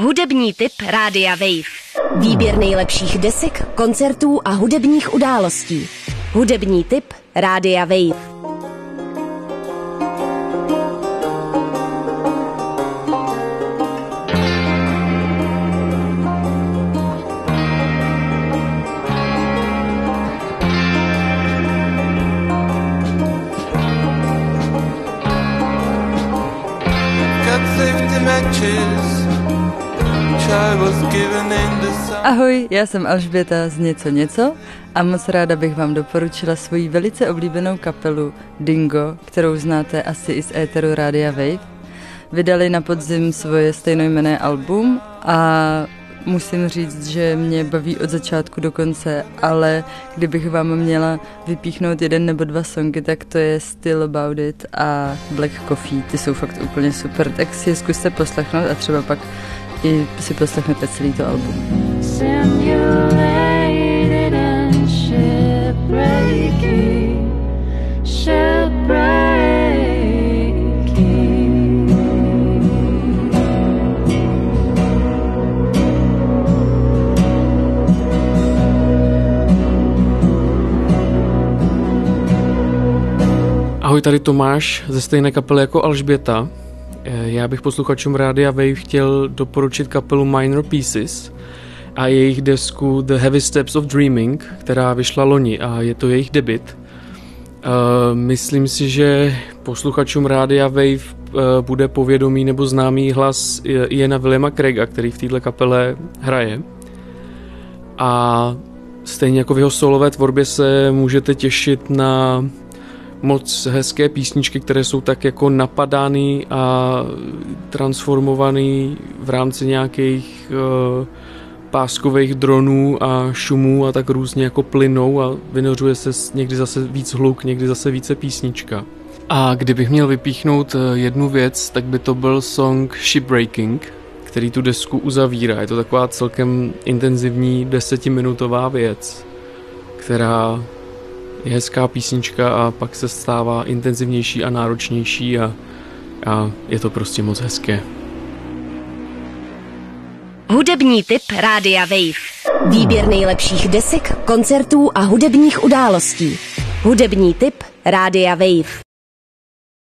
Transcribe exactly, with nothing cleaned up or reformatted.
Hudební tip Rádia Wave. Výběr nejlepších desek, koncertů a hudebních událostí. Hudební tip Rádia Wave. Ahoj, já jsem Alžběta z Něco něco a moc ráda bych vám doporučila svoji velice oblíbenou kapelu Dingo, kterou znáte asi i z éteru Rádia Wave. Vydali na podzim svoje stejnojmenné album a musím říct, že mě baví od začátku do konce, ale kdybych vám měla vypíchnout jeden nebo dva songy, tak to je Still About It a Black Coffee. Ty jsou fakt úplně super, tak si je zkuste poslechnout a třeba pak i si poslechnete celý to album. Simulated and shipbreaking, shipbreaking. Ahoj, tady Tomáš ze stejné kapely jako Alžběta. Já bych posluchačům Rádia Wave chtěl doporučit kapelu Minor Pieces a jejich desku The Heavy Steps of Dreaming, která vyšla loni a je to jejich debut. Myslím si, že posluchačům Rádia Wave bude povědomý nebo známý hlas Iana Williama Craiga, který v této kapele hraje. A stejně jako v jeho solové tvorbě se můžete těšit na moc hezké písničky, které jsou tak jako napadány a transformovaný v rámci nějakých uh, páskových dronů a šumů a tak různě jako plynou a vynořuje se někdy zase víc hluk, někdy zase více písnička. A kdybych měl vypíchnout jednu věc, tak by to byl song Shipbreaking, který tu desku uzavírá. Je to taková celkem intenzivní desetiminutová věc, která je hezká písnička a pak se stává intenzivnější a náročnější a, a je to prostě moc hezké. Hudební tip Rádia Wave. Výběr nejlepších desek, koncertů a hudebních událostí. Hudební tip Rádia Wave.